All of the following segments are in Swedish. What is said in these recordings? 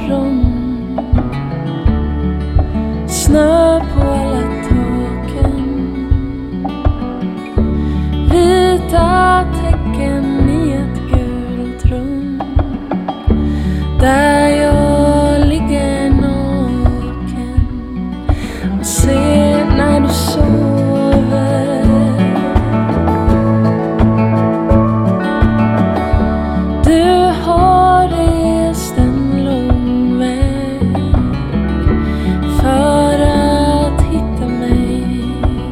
morgon. Snö på alla taken. Vita tecken i ett gult rum. Där jag ligger naken och ser när du sover. Du har rest en lång väg för att hitta mig.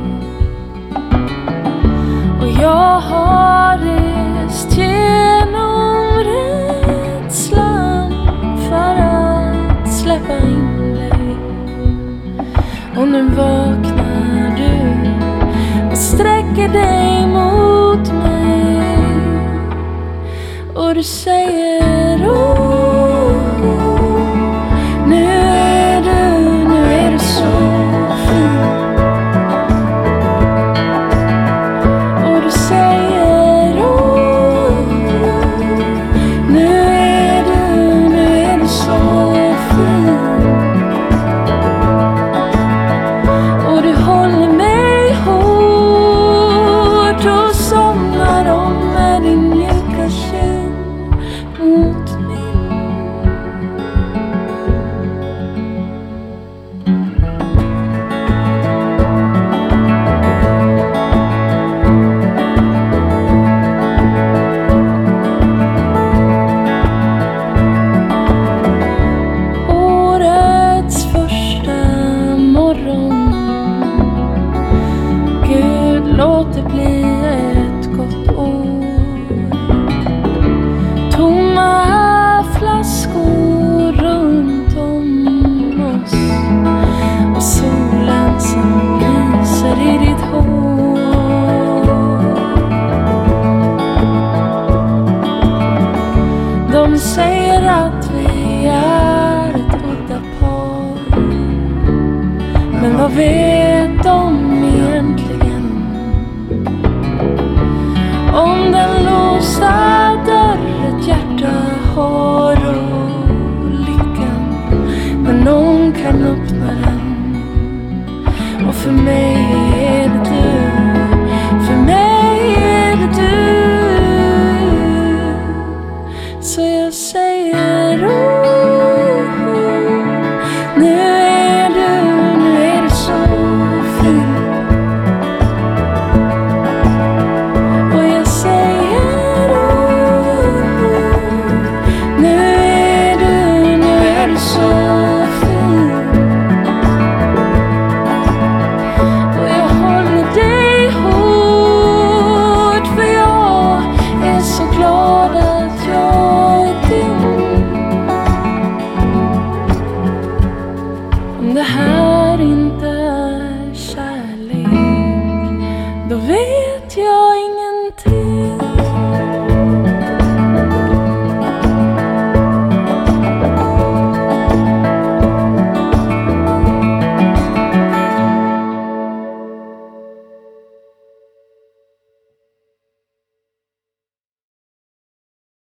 Och jag har rest genom rädslan för att släppa in dig. Och nu vaknar du och sträcker dig mot mig. Och du säger nu är du så fin. Och du säger nu är du så fin. Och du håller mig hårt och somnar om med din mjuka kind mot min. Årets första morgon. Gud, låt det bli ett gott år. Tomma flaskor runt om oss och solen som lyser i ditt hår. De säger att vi är ett udda par, men vad vet de egentligen om den låsta dörr ett hjärta har och lyckan, men någon kan öppna den. Och för mig